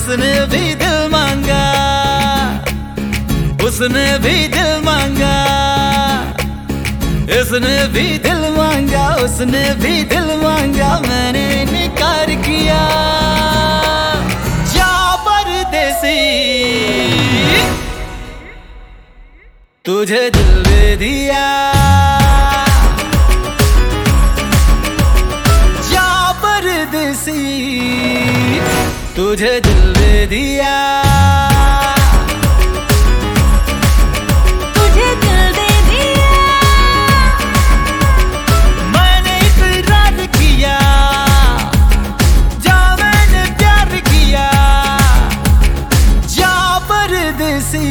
उसने भी दिल मांगा, उसने भी दिल मांगा, उसने भी दिल मांगा, उसने भी दिल मांगा, मैंने इनकार किया। जा परदेसी, तुझे दिल दे दिया। जा परदेसी, तुझे दिल दे दिया। तुझे दिल दे दिया। मैंने इकरार किया, जा मैंने प्यार किया। जा परदेसी,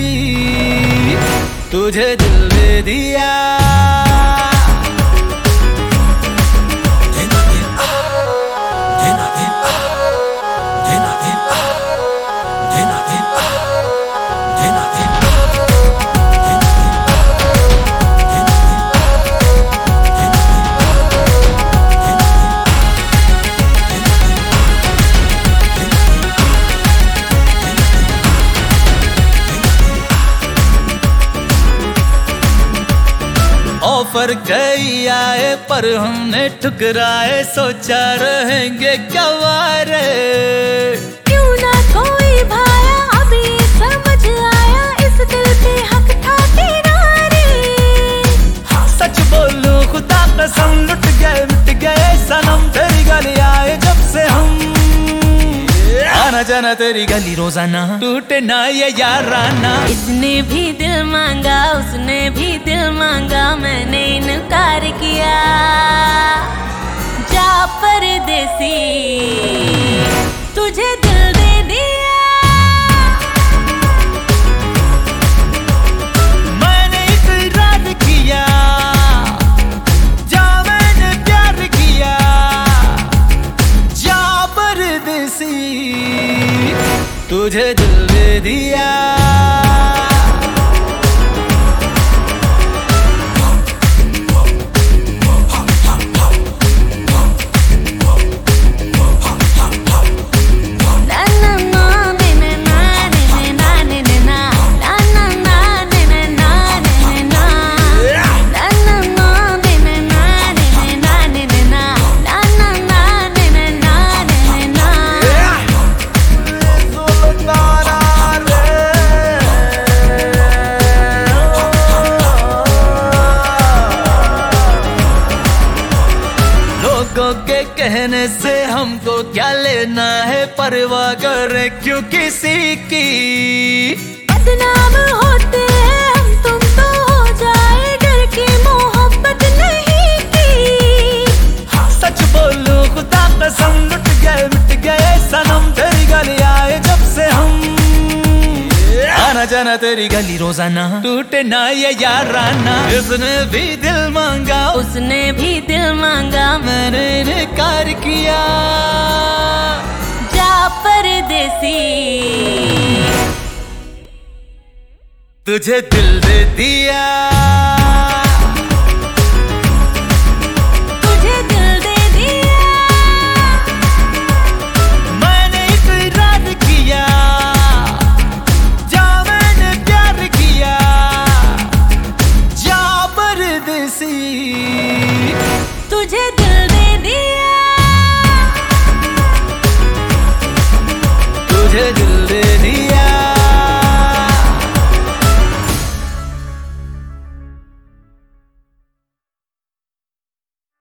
तुझे दिल दे दिया। ऑफर कई आए पर हमने ठुकराए, सोचा रहेंगे क्या वारे। क्यों ना कोई भाया, अभी समझ आया, इस दिल पे हक था तेरा रे। सच बोलूं खुदा कसम, लुट गए मिट गए सनम, तेरी गली आए जब से हम। आना जाना तेरी गली रोजाना, टूटे ना ये याराना। इसने भी दिल मांगा, उसने भी दिल मांगा, मैंने इनकार किया। जा परदेसी, तुझे दिल दे दिया। मैंने इकरार किया, जा मैंने प्यार किया। जा परदेसी, तुझे दिल दे दिया। लोगों के कहने से हमको क्या लेना है, परवाह करे क्यों किसी की। बदनाम होते हैं हम, तुम तो हो जाए, डर की मोहब्बत नहीं की। सच बोलूं खुदा कसम, लुट गए मिट गए सनम, तेरी गली आए जब से हम। आना जाना तेरी गली रोजाना, टूटे ना ये याराना। उसने भी दिल मांगा, उसने भी दिल मांगा, मैंने इनकार किया। जा परदेसी, तुझे दिल दे दिया।